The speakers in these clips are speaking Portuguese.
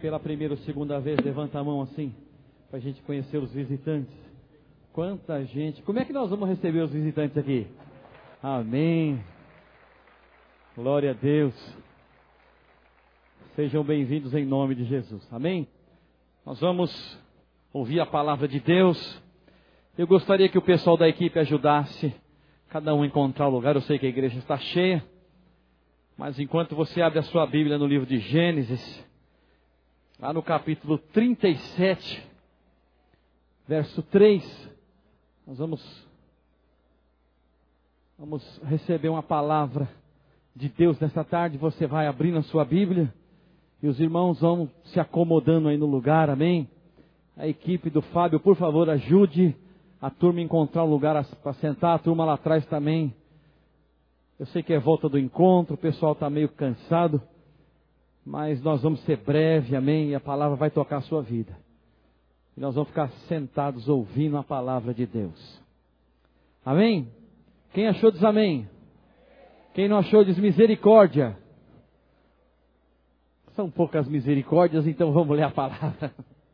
pela primeira ou segunda vez, levanta a mão assim, para a gente conhecer os visitantes. Quanta gente! Como é que nós vamos receber os visitantes aqui? Amém! Glória a Deus! Sejam bem-vindos em nome de Jesus. Amém? Nós vamos ouvir a palavra de Deus. Eu gostaria que o pessoal da equipe ajudasse cada um a encontrar o lugar. Eu sei que a igreja está cheia, mas enquanto você abre a sua Bíblia no livro de Gênesis, lá no capítulo 37, verso 3, nós vamos receber uma palavra de Deus nessa tarde. Você vai abrindo a sua Bíblia e os irmãos vão se acomodando aí no lugar, amém? A equipe do Fábio, por favor, ajude a turma a encontrar um lugar para sentar, a turma lá atrás também. Eu sei que é volta do encontro, o pessoal está meio cansado, mas nós vamos ser breve, amém? E a palavra vai tocar a sua vida. E nós vamos ficar sentados ouvindo a palavra de Deus. Amém? Quem achou diz amém. Quem não achou diz misericórdia. São poucas misericórdias, então vamos ler a palavra.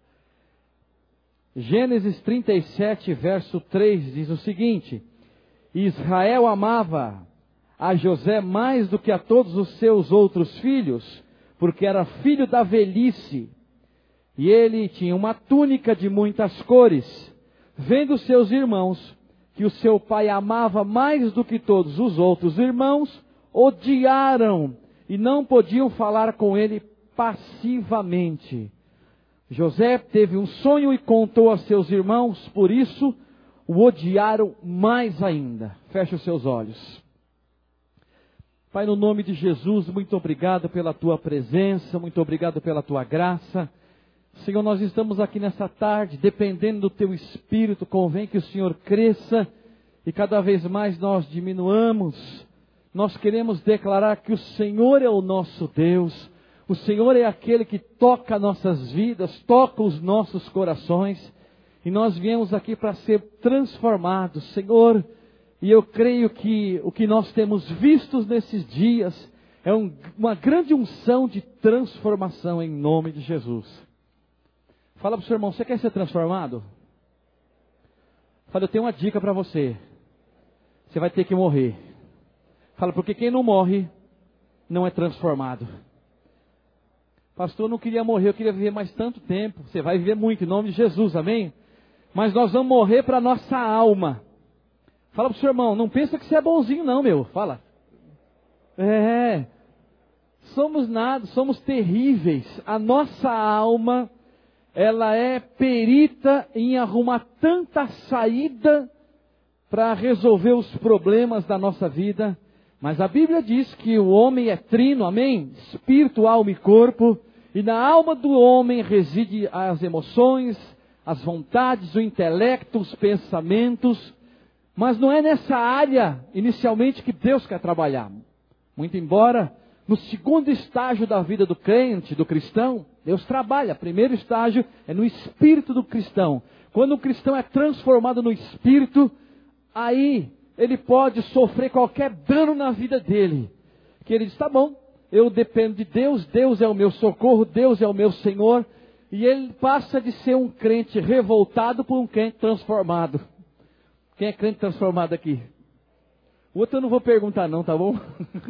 Gênesis 37, verso 3 diz o seguinte: Israel amava a José mais do que a todos os seus outros filhos, porque era filho da velhice, e ele tinha uma túnica de muitas cores. Vendo seus irmãos que o seu pai amava mais do que todos os outros irmãos, odiaram e não podiam falar com ele passivamente. José teve um sonho e contou a seus irmãos, por isso o odiaram mais ainda. Feche os seus olhos. Pai, no nome de Jesus, muito obrigado pela tua presença, muito obrigado pela tua graça. Senhor, nós estamos aqui nessa tarde, dependendo do teu Espírito, convém que o Senhor cresça e cada vez mais nós diminuamos. Nós queremos declarar que o Senhor é o nosso Deus. O Senhor é aquele que toca nossas vidas, toca os nossos corações. E nós viemos aqui para ser transformados, Senhor. E eu creio que o que nós temos visto nesses dias é uma grande unção de transformação em nome de Jesus. Fala para o seu irmão, você quer ser transformado? Fala, eu tenho uma dica para você. Você vai ter que morrer. Fala, porque quem não morre não é transformado. Pastor, eu não queria morrer, eu queria viver mais tanto tempo. Você vai viver muito, em nome de Jesus, amém? Mas nós vamos morrer para a nossa alma. Fala para o seu irmão, não pensa que você é bonzinho não, meu. Fala. Somos nada, somos terríveis. A nossa alma, ela é perita em arrumar tanta saída para resolver os problemas da nossa vida. Mas a Bíblia diz que o homem é trino, amém? Espírito, alma e corpo. E na alma do homem reside as emoções, as vontades, o intelecto, os pensamentos. Mas não é nessa área, inicialmente, que Deus quer trabalhar. Muito embora, no segundo estágio da vida do crente, do cristão, Deus trabalha. Primeiro estágio é no espírito do cristão. Quando o cristão é transformado no espírito, aí ele pode sofrer qualquer dano na vida dele. Que ele diz, tá bom, eu dependo de Deus, Deus é o meu socorro, Deus é o meu Senhor. E ele passa de ser um crente revoltado por um crente transformado. Quem é crente transformado aqui? O outro eu não vou perguntar não, tá bom?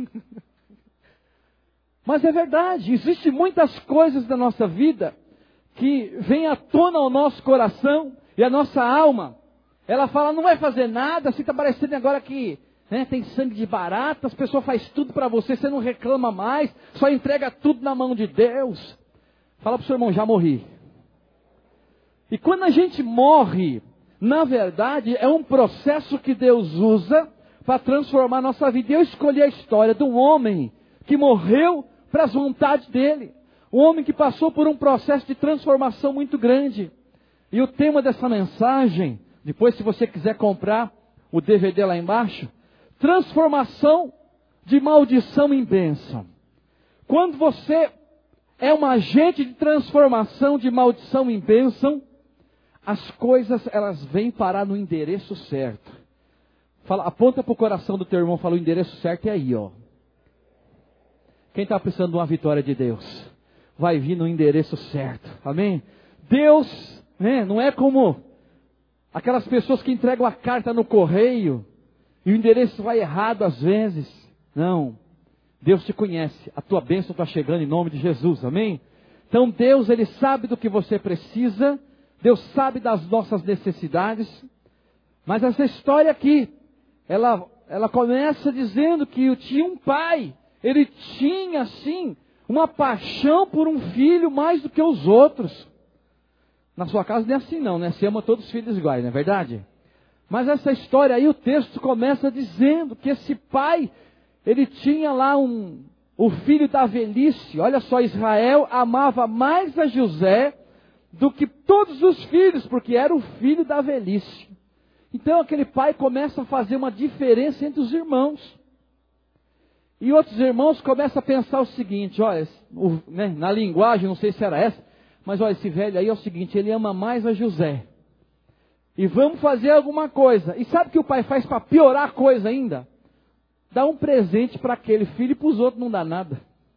Mas é verdade, existem muitas coisas da nossa vida que vêm à tona ao nosso coração e a nossa alma. Ela fala, não vai fazer nada, assim está parecendo agora que tem sangue de barata, as pessoas fazem tudo para você, você não reclama mais, só entrega tudo na mão de Deus. Fala para o seu irmão, já morri. E quando a gente morre, na verdade, é um processo que Deus usa para transformar a nossa vida. Eu escolhi a história de um homem que morreu para as vontades dele. Um homem que passou por um processo de transformação muito grande. E o tema dessa mensagem, depois se você quiser comprar o DVD lá embaixo, transformação de maldição em bênção. Quando você é um agente de transformação de maldição em bênção, as coisas elas vêm parar no endereço certo. Fala, aponta para o coração do teu irmão, fala, o endereço certo é aí, ó. Quem está precisando de uma vitória de Deus? vai vir no endereço certo. Amém? Deus, né, não é como aquelas pessoas que entregam a carta no correio e o endereço vai errado às vezes. Não. Deus te conhece. A tua bênção está chegando em nome de Jesus. Amém? Então Deus, Ele sabe do que você precisa. Deus sabe das nossas necessidades. Mas essa história aqui, ela começa dizendo que tinha um pai. Ele tinha, sim, uma paixão por um filho mais do que os outros. Na sua casa não é assim não, né? Você ama todos os filhos iguais, não é verdade? Mas essa história aí, o texto começa dizendo que esse pai, ele tinha lá o filho da velhice. Olha só, Israel amava mais a José do que todos os filhos, porque era o filho da velhice. Então aquele pai começa a fazer uma diferença entre os irmãos. E outros irmãos começam a pensar o seguinte, olha, na linguagem, não sei se era essa, mas olha, esse velho aí é o seguinte, ele ama mais a José. E vamos fazer alguma coisa. E sabe o que o pai faz para piorar a coisa ainda? Dá um presente para aquele filho e para os outros não dá nada.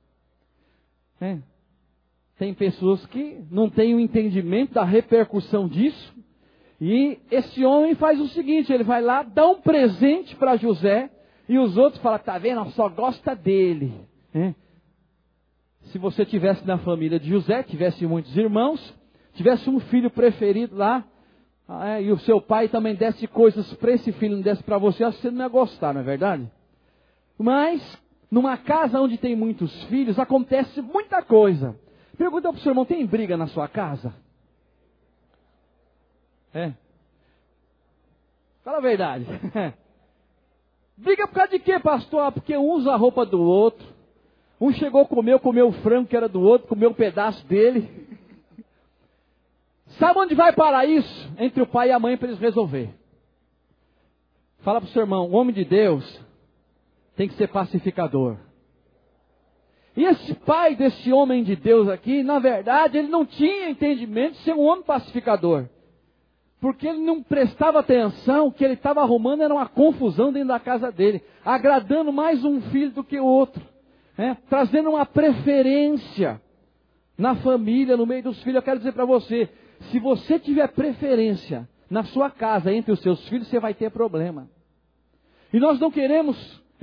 Tem pessoas que não têm o entendimento da repercussão disso. E esse homem faz o seguinte, ele vai lá, dá um presente para José. E os outros falam, tá vendo, só gosta dele. Se você tivesse na família de José, tivesse muitos irmãos, tivesse um filho preferido lá, e o seu pai também desse coisas para esse filho, não desse para você, acho que você não ia gostar, não é verdade? Mas, numa casa onde tem muitos filhos, acontece muita coisa. Pergunta para o seu irmão, tem briga na sua casa? Fala a verdade. Briga por causa de quê, pastor? Porque um usa a roupa do outro. Um chegou, comeu o frango que era do outro, comeu um pedaço dele. Sabe onde vai parar isso? Entre o pai e a mãe para eles resolver. Fala para o seu irmão, o homem de Deus tem que ser pacificador. E esse pai desse homem de Deus aqui, na verdade, ele não tinha entendimento de ser um homem pacificador. Porque ele não prestava atenção, o que ele estava arrumando era uma confusão dentro da casa dele. Agradando mais um filho do que o outro. Trazendo uma preferência na família, no meio dos filhos. Eu quero dizer para você, se você tiver preferência na sua casa entre os seus filhos, você vai ter problema. E nós não queremos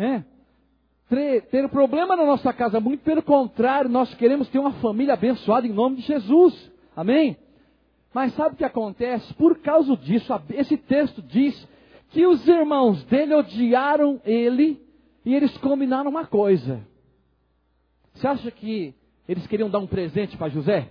ter problema na nossa casa, muito pelo contrário, nós queremos ter uma família abençoada em nome de Jesus. Amém? Mas sabe o que acontece? Por causa disso, esse texto diz que os irmãos dele odiaram ele e eles combinaram uma coisa. Você acha que eles queriam dar um presente para José?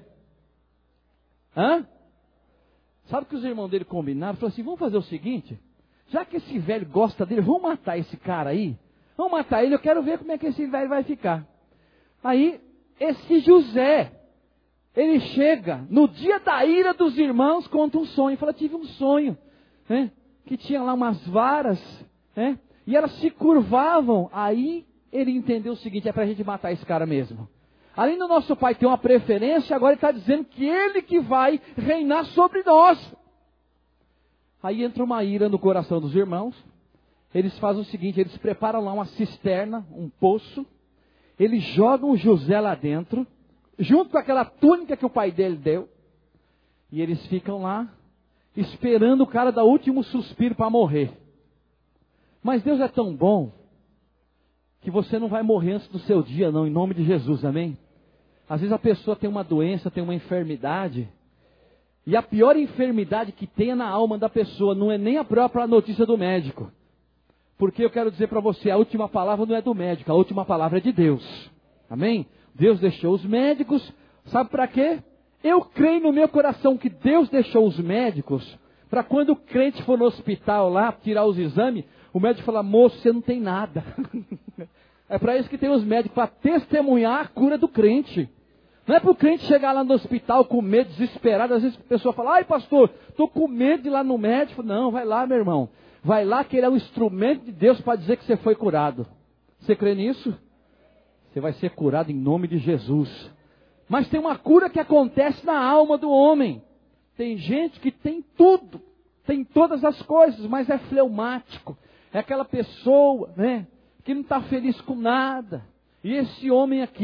Sabe o que os irmãos dele combinaram? Falaram assim, vamos fazer o seguinte, já que esse velho gosta dele, vamos matar esse cara aí. Vamos matar ele, eu quero ver como é que esse velho vai ficar. Aí, esse José, ele chega no dia da ira dos irmãos, conta um sonho. Fala, tive um sonho, que tinha lá umas varas, e elas se curvavam. Aí ele entendeu o seguinte, é para a gente matar esse cara mesmo. Além do nosso pai ter uma preferência, agora ele está dizendo que ele que vai reinar sobre nós. Aí entra uma ira no coração dos irmãos. Eles fazem o seguinte, eles preparam lá uma cisterna, um poço. Eles jogam o José lá dentro, junto com aquela túnica que o pai dele deu. E eles ficam lá, esperando o cara dar o último suspiro para morrer. Mas Deus é tão bom, que você não vai morrer antes do seu dia não, em nome de Jesus, amém? Às vezes a pessoa tem uma doença, tem uma enfermidade, e a pior enfermidade que tem na alma da pessoa, não é nem a própria notícia do médico. Porque eu quero dizer para você, a última palavra não é do médico, a última palavra é de Deus. Amém? Deus deixou os médicos, sabe para quê? Eu creio no meu coração que Deus deixou os médicos, para quando o crente for no hospital lá, tirar os exames, o médico fala, moço, você não tem nada. É para isso que tem os médicos, para testemunhar a cura do crente. Não é para o crente chegar lá no hospital com medo, desesperado. Às vezes a pessoa fala, ai pastor, estou com medo de ir lá no médico. Não, vai lá meu irmão. Vai lá que ele é um instrumento de Deus para dizer que você foi curado. Você crê nisso? Você vai ser curado em nome de Jesus. Mas tem uma cura que acontece na alma do homem. Tem gente que tem tudo, tem todas as coisas, mas é fleumático. É aquela pessoa, que não está feliz com nada. E esse homem aqui,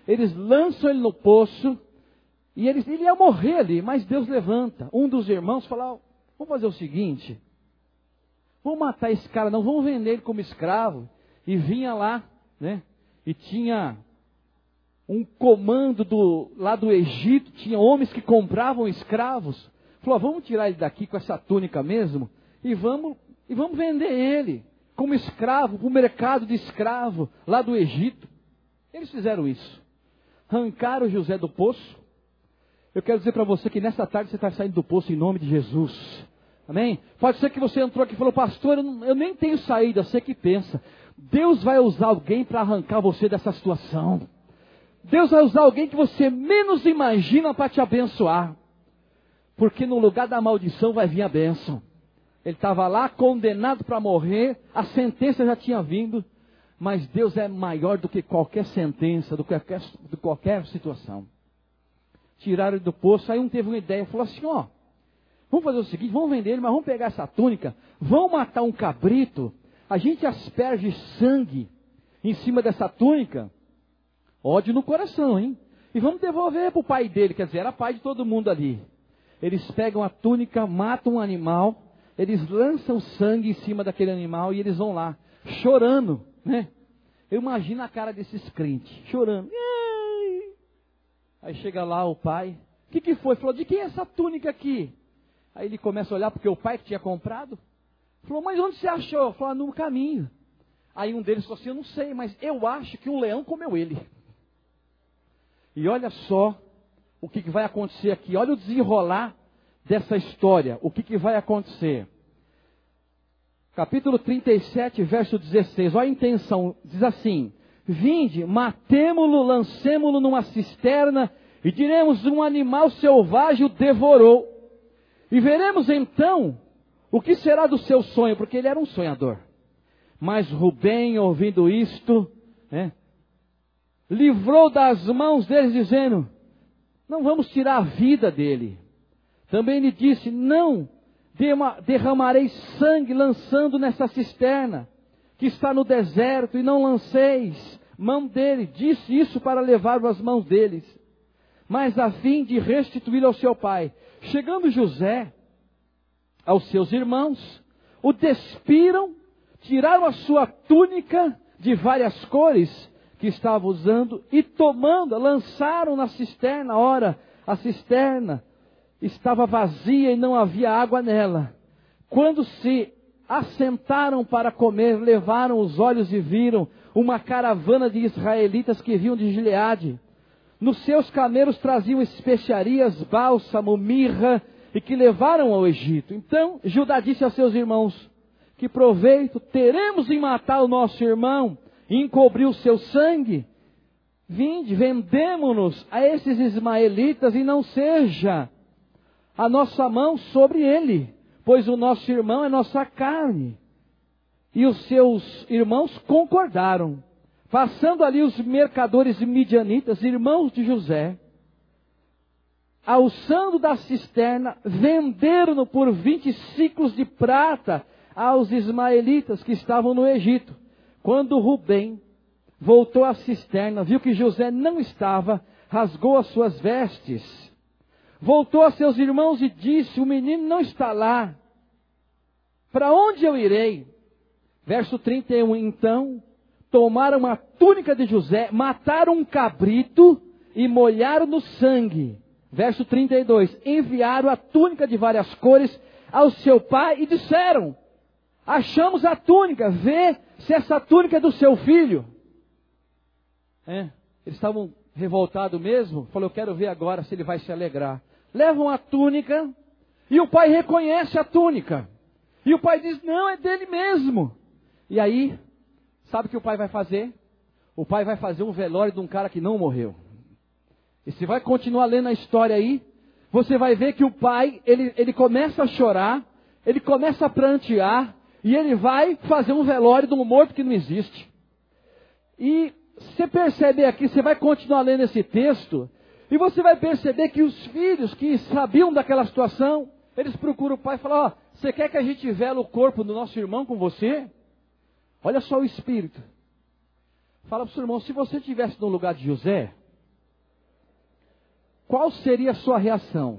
eles lançam ele no poço, e ele ia morrer ali, mas Deus levanta. Um dos irmãos fala, vamos fazer o seguinte, vamos matar esse cara, não, vamos vender ele como escravo. E vinha lá, né? E tinha um comando lá do Egito, tinha homens que compravam escravos. Falou, vamos tirar ele daqui com essa túnica mesmo, e vamos vender ele como escravo, para o mercado de escravo lá do Egito. Eles fizeram isso. Arrancaram José do poço. Eu quero dizer para você que nessa tarde você está saindo do poço em nome de Jesus. Amém? Pode ser que você entrou aqui e falou, pastor, eu nem tenho saída, você que pensa. Deus vai usar alguém para arrancar você dessa situação. Deus vai usar alguém que você menos imagina para te abençoar. Porque no lugar da maldição vai vir a bênção. Ele estava lá condenado para morrer, a sentença já tinha vindo, mas Deus é maior do que qualquer sentença, do que qualquer situação. Tiraram ele do poço, aí um teve uma ideia, falou assim, vamos fazer o seguinte, vamos vender ele, mas vamos pegar essa túnica, vamos matar um cabrito, a gente asperge sangue em cima dessa túnica, ódio no coração, hein? E vamos devolver para o pai dele, quer dizer, era pai de todo mundo ali. Eles pegam a túnica, matam um animal, eles lançam sangue em cima daquele animal e eles vão lá, chorando, né? Eu imagino a cara desses crentes, chorando. Aí chega lá o pai, o que foi? Falou, de quem é essa túnica aqui? Aí ele começa a olhar, porque o pai que tinha comprado. Falou, mas onde você achou? Falou, no caminho. Aí um deles falou assim, eu não sei, mas eu acho que um leão comeu ele. E olha só o que vai acontecer aqui. Olha o desenrolar dessa história. O que vai acontecer. Capítulo 37, verso 16. Olha a intenção. Diz assim. Vinde, matemo-lo, lancemo-lo numa cisterna e diremos, um animal selvagem o devorou. E veremos então o que será do seu sonho, porque ele era um sonhador. Mas Rubem, ouvindo isto, livrou das mãos deles, dizendo, não vamos tirar a vida dele. Também lhe disse, não derramarei sangue lançando nessa cisterna, que está no deserto, e não lanceis mão dele. Disse isso para levar as mãos deles, mas a fim de restituí-lo ao seu pai. Chegando José aos seus irmãos, o despiram, tiraram a sua túnica de várias cores que estava usando, e tomando, lançaram na cisterna. Ora, a cisterna estava vazia e não havia água nela. Quando se assentaram para comer, levaram os olhos e viram uma caravana de israelitas que vinham de Gileade. Nos seus camelos traziam especiarias, bálsamo, mirra, e que levaram ao Egito. Então Judá disse a seus irmãos, que proveito teremos em matar o nosso irmão e encobrir o seu sangue? Vinde, vendemo-nos a esses ismaelitas, e não seja a nossa mão sobre ele, pois o nosso irmão é nossa carne. E os seus irmãos concordaram. Passando ali os mercadores midianitas, irmãos de José, alçando da cisterna, venderam-no por 20 siclos de prata aos ismaelitas que estavam no Egito. Quando Rubem voltou à cisterna, viu que José não estava, rasgou as suas vestes. Voltou a seus irmãos e disse, o menino não está lá. Para onde eu irei? Verso 31, então, tomaram a túnica de José, mataram um cabrito e molharam no sangue. Verso 32, enviaram a túnica de várias cores ao seu pai e disseram, achamos a túnica, vê se essa túnica é do seu filho. Eles estavam revoltados mesmo, falou, eu quero ver agora se ele vai se alegrar. Levam a túnica e o pai reconhece a túnica. E o pai diz, não, é dele mesmo. E aí, sabe o que o pai vai fazer? O pai vai fazer um velório de um cara que não morreu. E você vai continuar lendo a história aí, você vai ver que o pai, ele começa a chorar, ele começa a prantear, e ele vai fazer um velório de um morto que não existe. E você percebe aqui, você vai continuar lendo esse texto, e você vai perceber que os filhos que sabiam daquela situação, eles procuram o pai e falam, você quer que a gente vele o corpo do nosso irmão com você? Olha só o espírito. Fala para o seu irmão, se você estivesse no lugar de José, qual seria a sua reação?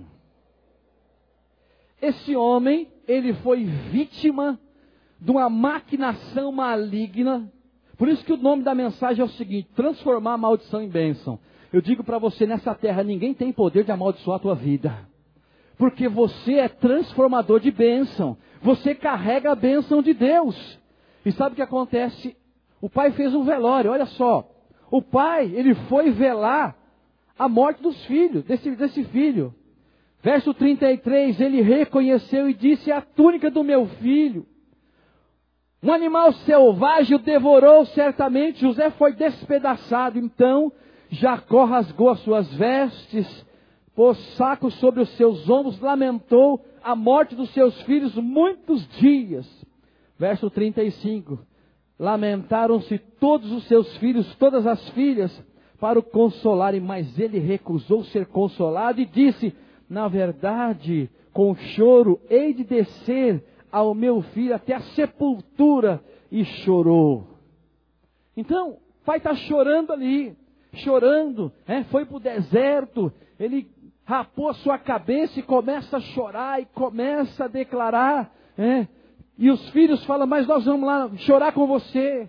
Esse homem, ele foi vítima de uma maquinação maligna. Por isso que o nome da mensagem é o seguinte: transformar a maldição em bênção. Eu digo para você, nessa terra ninguém tem poder de amaldiçoar a tua vida. Porque você é transformador de bênção. Você carrega a bênção de Deus. E sabe o que acontece? O pai fez um velório, olha só. O pai, ele foi velar a morte dos filhos, desse filho. Verso 33, ele reconheceu e disse: a túnica do meu filho. Um animal selvagem o devorou certamente. José foi despedaçado. Então Jacó rasgou as suas vestes, pôs saco sobre os seus ombros, lamentou a morte dos seus filhos muitos dias. Verso 35. Lamentaram-se todos os seus filhos, todas as filhas, para o consolarem, mas ele recusou ser consolado e disse: na verdade, com choro hei de descer ao meu filho até a sepultura. E chorou. Então, o pai está chorando ali, chorando, foi para o deserto, ele rapou a sua cabeça e começa a chorar, e começa a declarar, e os filhos falam: mas nós vamos lá chorar com você.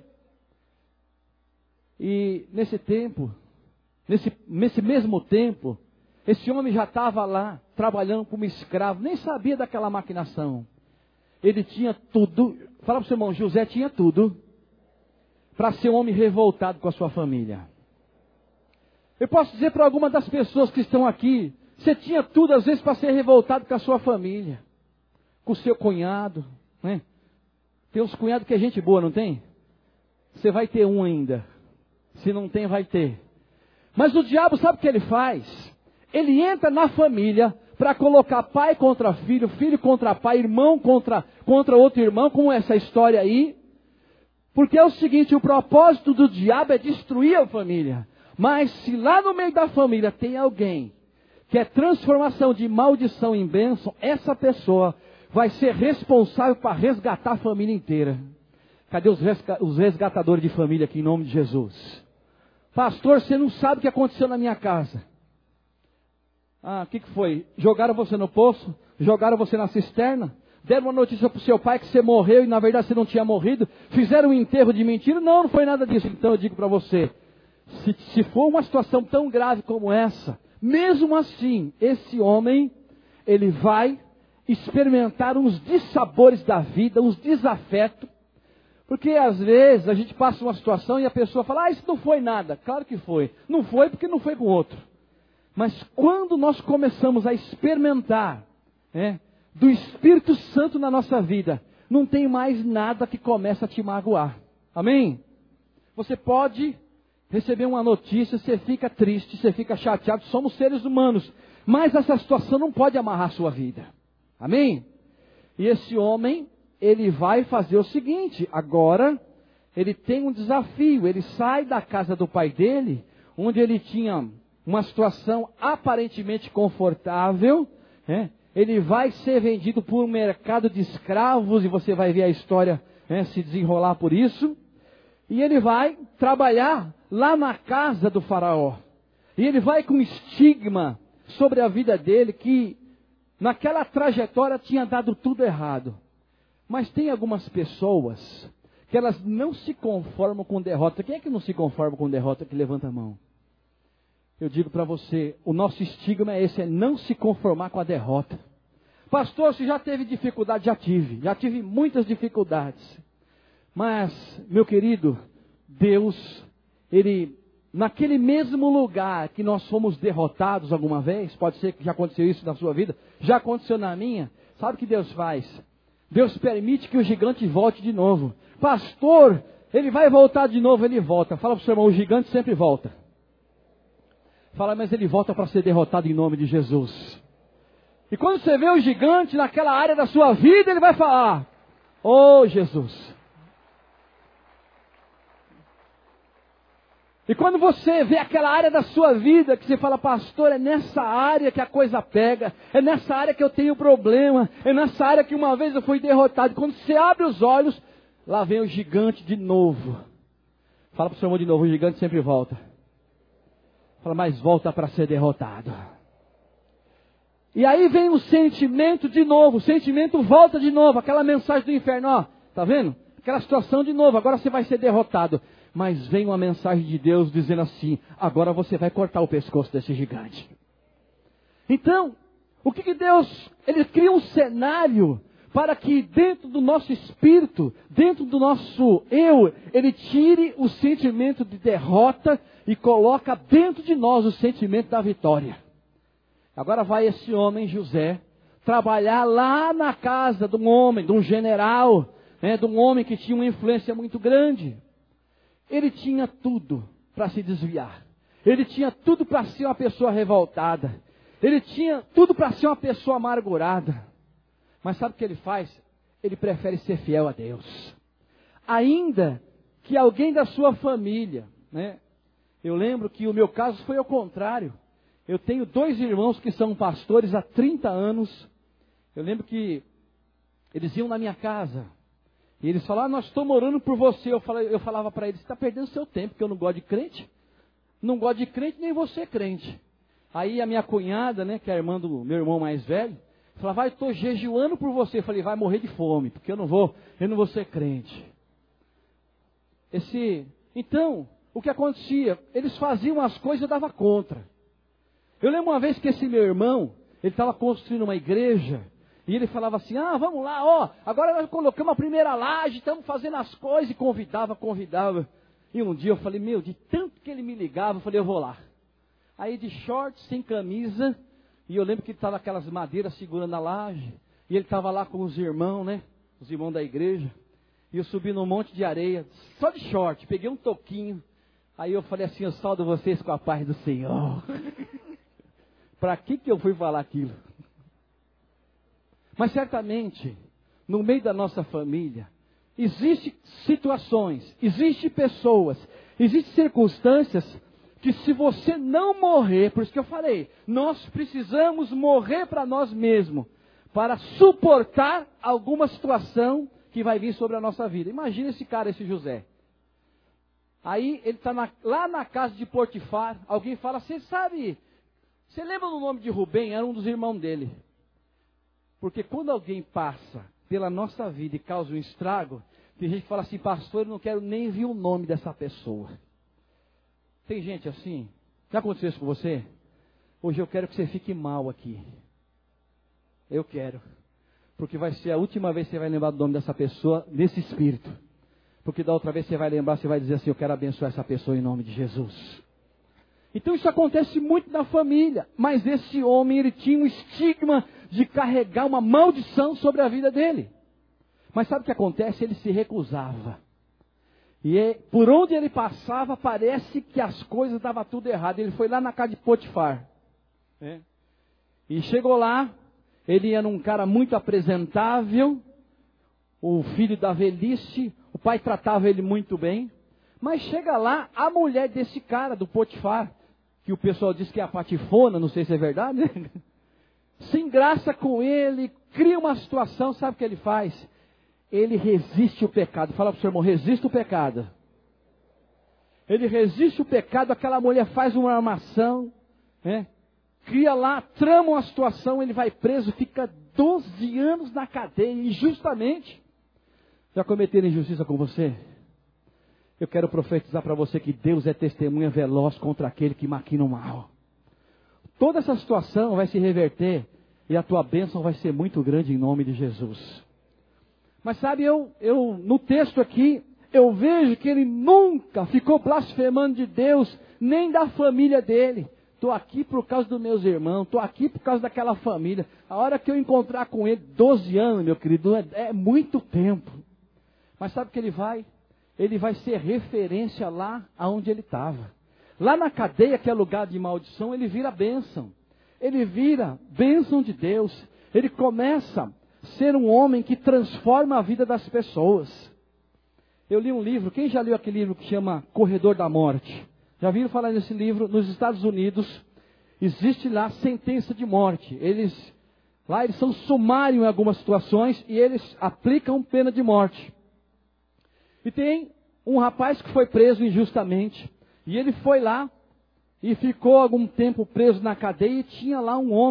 E nesse tempo, nesse mesmo tempo, esse homem já estava lá, trabalhando como escravo, nem sabia daquela maquinação. Ele tinha tudo, fala para o seu irmão, José tinha tudo para ser um homem revoltado com a sua família. Eu posso dizer para algumas das pessoas que estão aqui, você tinha tudo às vezes para ser revoltado com a sua família, com o seu cunhado, né? Tem uns cunhados que é gente boa, não tem? Você vai ter um ainda. Se não tem, vai ter. Mas o diabo sabe o que ele faz? Ele entra na família para colocar pai contra filho, filho contra pai, irmão contra outro irmão, como essa história aí. Porque é o seguinte, o propósito do diabo é destruir a família. Mas se lá no meio da família tem alguém que é transformação de maldição em bênção, essa pessoa vai ser responsável para resgatar a família inteira. Cadê os resgatadores de família aqui em nome de Jesus? Pastor, você não sabe o que aconteceu na minha casa. O que foi? Jogaram você no poço? Jogaram você na cisterna? Deram uma notícia para o seu pai que você morreu e na verdade você não tinha morrido? Fizeram um enterro de mentira? Não, não foi nada disso. Então eu digo para você, se for uma situação tão grave como essa, mesmo assim, esse homem, ele vai experimentar uns dissabores da vida, uns desafetos. Porque às vezes a gente passa uma situação e a pessoa fala: isso não foi nada. Claro que foi. Não foi porque não foi com outro. Mas quando nós começamos a experimentar do Espírito Santo na nossa vida, não tem mais nada que começa a te magoar. Amém? Você pode receber uma notícia, você fica triste, você fica chateado, somos seres humanos. Mas essa situação não pode amarrar a sua vida. Amém? E esse homem, ele vai fazer o seguinte, agora ele tem um desafio, ele sai da casa do pai dele, onde ele tinha uma situação aparentemente confortável, ele vai ser vendido por um mercado de escravos, e você vai ver a história se desenrolar por isso, e ele vai trabalhar lá na casa do faraó, e ele vai com estigma sobre a vida dele, que naquela trajetória tinha dado tudo errado. Mas tem algumas pessoas que elas não se conformam com derrota. Quem é que não se conforma com derrota? Que levanta a mão. Eu digo para você, o nosso estigma é esse, é não se conformar com a derrota. Pastor, você já teve dificuldade? Já tive muitas dificuldades. Mas, meu querido, Deus, Ele, naquele mesmo lugar que nós fomos derrotados alguma vez, pode ser que já aconteceu isso na sua vida, já aconteceu na minha, sabe o que Deus faz? Deus permite que o gigante volte de novo. Pastor, ele vai voltar de novo, ele volta. Fala para o seu irmão, o gigante sempre volta. Fala, mas ele volta para ser derrotado em nome de Jesus. E quando você vê o gigante naquela área da sua vida, ele vai falar: oh Jesus. E quando você vê aquela área da sua vida que você fala: pastor, é nessa área que a coisa pega, é nessa área que eu tenho problema, é nessa área que uma vez eu fui derrotado. Quando você abre os olhos, lá vem o gigante de novo. Fala para o seu irmão de novo, o gigante sempre volta. Fala, mas volta para ser derrotado. E aí vem o sentimento de novo, o sentimento volta de novo, aquela mensagem do inferno, ó, tá vendo? Aquela situação de novo, agora você vai ser derrotado. Mas vem uma mensagem de Deus dizendo assim, agora você vai cortar o pescoço desse gigante. Então, o que Deus, Ele cria um cenário para que dentro do nosso espírito, dentro do nosso eu, Ele tire o sentimento de derrota e coloca dentro de nós o sentimento da vitória. Agora vai esse homem, José, trabalhar lá na casa de um homem, de um general, de um homem que tinha uma influência muito grande. Ele tinha tudo para se desviar. Ele tinha tudo para ser uma pessoa revoltada. Ele tinha tudo para ser uma pessoa amargurada. Mas sabe o que ele faz? Ele prefere ser fiel a Deus. Ainda que alguém da sua família, eu lembro que o meu caso foi ao contrário. Eu tenho 2 irmãos que são pastores há 30 anos. Eu lembro que eles iam na minha casa. E eles falavam, nós estamos orando por você. Eu falava para eles, você está perdendo seu tempo, porque eu não gosto de crente. Não gosto de crente, nem você crente. Aí a minha cunhada, que é a irmã do meu irmão mais velho, falava, eu estou jejuando por você. Eu falei, vai morrer de fome, porque eu não vou ser crente. Então, o que acontecia? Eles faziam as coisas e eu dava contra. Eu lembro uma vez que esse meu irmão, ele estava construindo uma igreja, e ele falava assim, vamos lá, agora nós colocamos a primeira laje, estamos fazendo as coisas, e convidava. E um dia eu falei, de tanto que ele me ligava, eu falei, eu vou lá. Aí de short, sem camisa, e eu lembro que ele estava aquelas madeiras segurando a laje, e ele estava lá com os irmãos, os irmãos da igreja, e eu subi num monte de areia, só de short, peguei um toquinho, aí eu falei assim, eu saldo vocês com a paz do Senhor. Para que eu fui falar aquilo? Mas certamente, no meio da nossa família, existem situações, existem pessoas, existem circunstâncias que se você não morrer, por isso que eu falei, nós precisamos morrer para nós mesmos, para suportar alguma situação que vai vir sobre a nossa vida. Imagina esse cara, esse José. Aí ele está lá na casa de Potifar, alguém fala, você lembra do nome de Rubem? Era um dos irmãos dele. Porque quando alguém passa pela nossa vida e causa um estrago, tem gente que fala assim, pastor, eu não quero nem ver o nome dessa pessoa. Tem gente assim? Já aconteceu isso com você? Hoje eu quero que você fique mal aqui. Eu quero. Porque vai ser a última vez que você vai lembrar do nome dessa pessoa, nesse espírito. Porque da outra vez você vai lembrar, você vai dizer assim, eu quero abençoar essa pessoa em nome de Jesus. Então isso acontece muito na família. Mas esse homem, ele tinha um estigma de carregar uma maldição sobre a vida dele. Mas sabe o que acontece? Ele se recusava. E por onde ele passava, parece que as coisas davam tudo errado. Ele foi lá na casa de Potifar. E chegou lá, ele era um cara muito apresentável, o filho da velhice, o pai tratava ele muito bem. Mas chega lá, a mulher desse cara, do Potifar, que o pessoal diz que é a patifona, não sei se é verdade, se engraça com ele, cria uma situação, sabe o que ele faz? Ele resiste o pecado. Fala para o seu irmão, resista o pecado. Ele resiste o pecado, aquela mulher faz uma armação, cria lá, trama uma situação, ele vai preso, fica 12 anos na cadeia, injustamente. Já cometeram injustiça com você? Eu quero profetizar para você que Deus é testemunha veloz contra aquele que maquina o mal. Toda essa situação vai se reverter e a tua bênção vai ser muito grande em nome de Jesus. Mas sabe, eu no texto aqui, eu vejo que ele nunca ficou blasfemando de Deus, nem da família dele. Estou aqui por causa dos meus irmãos, estou aqui por causa daquela família. A hora que eu encontrar com ele, 12 anos, meu querido, é muito tempo. Mas sabe o que ele vai? Ele vai ser referência lá aonde ele estava. Lá na cadeia, que é lugar de maldição, ele vira bênção. Ele vira bênção de Deus. Ele começa a ser um homem que transforma a vida das pessoas. Eu li um livro, quem já leu aquele livro que chama Corredor da Morte? Já viram falar nesse livro? Nos Estados Unidos, existe lá sentença de morte. Eles são sumários em algumas situações e eles aplicam pena de morte. E tem um rapaz que foi preso injustamente. E ele foi lá e ficou algum tempo preso na cadeia. E tinha lá um homem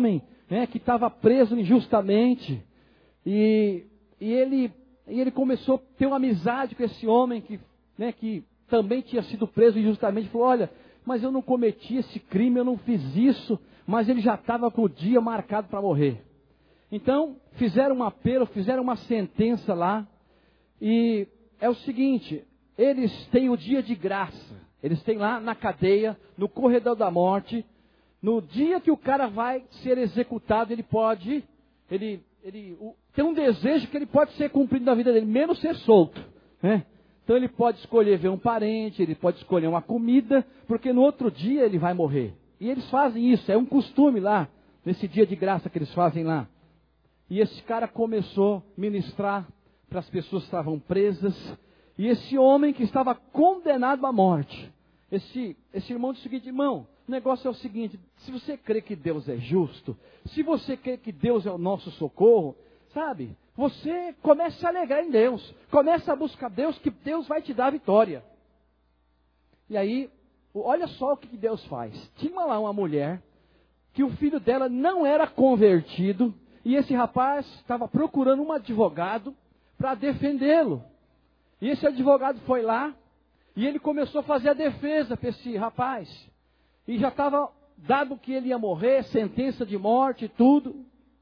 né, que estava preso injustamente. E ele começou a ter uma amizade com esse homem que também tinha sido preso injustamente. Falou, olha, mas eu não cometi esse crime, eu não fiz isso, mas ele já estava com o dia marcado para morrer. Então, fizeram um apelo, fizeram uma sentença lá, e é o seguinte, eles têm o dia de graça, eles têm lá na cadeia, no corredor da morte, no dia que o cara vai ser executado, ele pode, tem um desejo que ele pode ser cumprido na vida dele, menos ser solto, né? Então ele pode escolher ver um parente, ele pode escolher uma comida, porque no outro dia ele vai morrer. E eles fazem isso, é um costume lá, nesse dia de graça que eles fazem lá. E esse cara começou a ministrar para as pessoas que estavam presas. E esse homem que estava condenado à morte, esse irmão disse o seguinte, irmão, o negócio é o seguinte, se você crê que Deus é justo, se você crê que Deus é o nosso socorro, sabe, você começa a se alegrar em Deus, começa a buscar Deus, que Deus vai te dar a vitória. E aí, olha só o que Deus faz. Tinha lá uma mulher, que o filho dela não era convertido, e esse rapaz estava procurando um advogado para defendê-lo. E esse advogado foi lá, e ele começou a fazer a defesa para esse rapaz. E já estava dado que ele ia morrer, sentença de morte e tudo.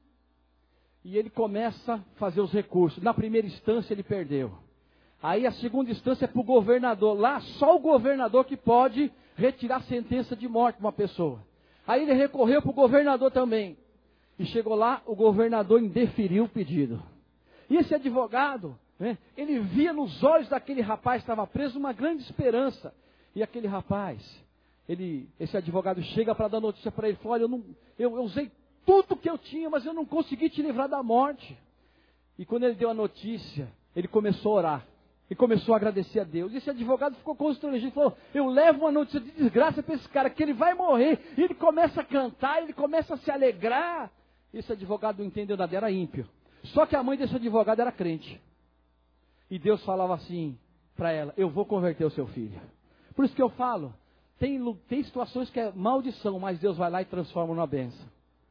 E ele começa a fazer os recursos. Na primeira instância ele perdeu. Aí a segunda instância é para o governador. Lá só o governador que pode retirar a sentença de morte de uma pessoa. Aí ele recorreu para o governador também. E chegou lá, o governador indeferiu o pedido. E esse advogado, né, ele via nos olhos daquele rapaz que estava preso uma grande esperança. E aquele rapaz, esse advogado chega para dar notícia para ele. Fala, olha, eu usei tudo que eu tinha, mas eu não consegui te livrar da morte. E quando ele deu a notícia, ele começou a orar. E começou a agradecer a Deus. E esse advogado ficou constrangido. Falou, eu levo uma notícia de desgraça para esse cara, que ele vai morrer. E ele começa a cantar, ele começa a se alegrar. Esse advogado não entendeu nada, era ímpio. Só que a mãe desse advogado era crente. E Deus falava assim para ela, eu vou converter o seu filho. Por isso que eu falo, tem situações que é maldição, mas Deus vai lá e transforma numa bênção.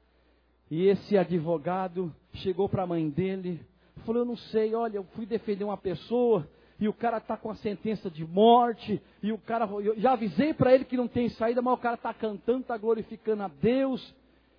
E esse advogado chegou para a mãe dele, falou, eu não sei, olha, eu fui defender uma pessoa, e o cara está com a sentença de morte, e o cara, eu já avisei para ele que não tem saída, mas o cara está cantando, está glorificando a Deus.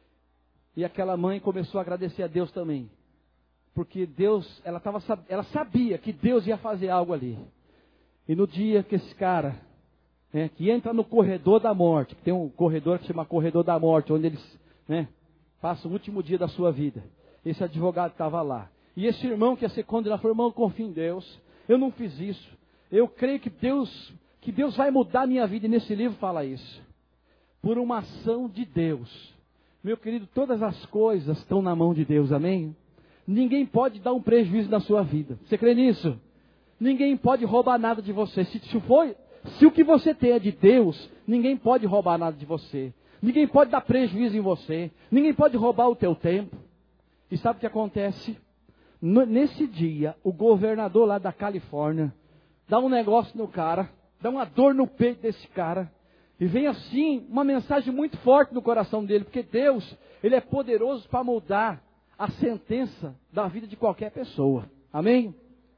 E aquela mãe começou a agradecer a Deus também. Porque Deus, ela sabia que Deus ia fazer algo ali. E no dia que esse cara, que entra no corredor da morte, que tem um corredor que se chama corredor da morte, onde eles passam o último dia da sua vida. Esse advogado estava lá. E esse irmão que ia ser condenado falou, irmão, eu confio em Deus. Eu não fiz isso. Eu creio que Deus vai mudar a minha vida. E nesse livro fala isso. Por uma ação de Deus. Meu querido, todas as coisas estão na mão de Deus, amém? Ninguém pode dar um prejuízo na sua vida. Você crê nisso? Ninguém pode roubar nada de você. Se o que você tem é de Deus, ninguém pode roubar nada de você. Ninguém pode dar prejuízo em você. Ninguém pode roubar o teu tempo. E sabe o que acontece? Nesse dia, o governador lá da Califórnia dá um negócio no cara, dá uma dor no peito desse cara. E vem assim, uma mensagem muito forte no coração dele, porque Deus, Ele é poderoso para mudar a sentença da vida de qualquer pessoa. Amém?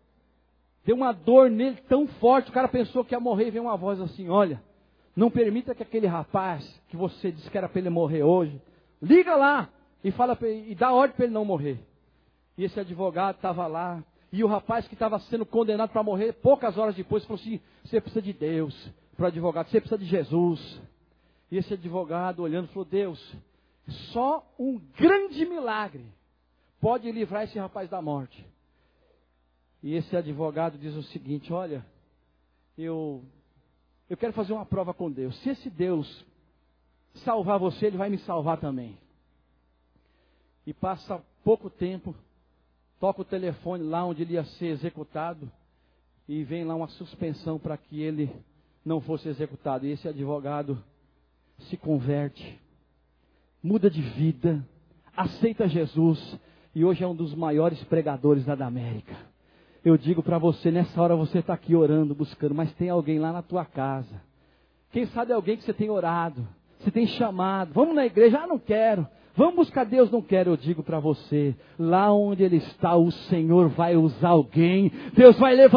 Deu uma dor nele tão forte, o cara pensou que ia morrer, e veio uma voz assim, olha, não permita que aquele rapaz, que você disse que era para ele morrer hoje, liga lá e fala e dá ordem para ele não morrer. E esse advogado estava lá, e o rapaz que estava sendo condenado para morrer, poucas horas depois, falou assim, você precisa de Deus. Para o advogado, você precisa de Jesus. E esse advogado olhando falou, Deus, só um grande milagre pode livrar esse rapaz da morte. E esse advogado diz o seguinte, olha, eu quero fazer uma prova com Deus. Se esse Deus salvar você, Ele vai me salvar também. E passa pouco tempo, toca o telefone lá onde ele ia ser executado, e vem lá uma suspensão para que ele não fosse executado. E esse advogado se converte, muda de vida, aceita Jesus, e hoje é um dos maiores pregadores da América. Eu digo para você, nessa hora você está aqui orando, buscando, mas tem alguém lá na tua casa. Quem sabe alguém que você tem orado, você tem chamado, vamos na igreja, não quero. Vamos buscar Deus, não quero, eu digo para você, lá onde Ele está, o Senhor vai usar alguém, Deus vai levantar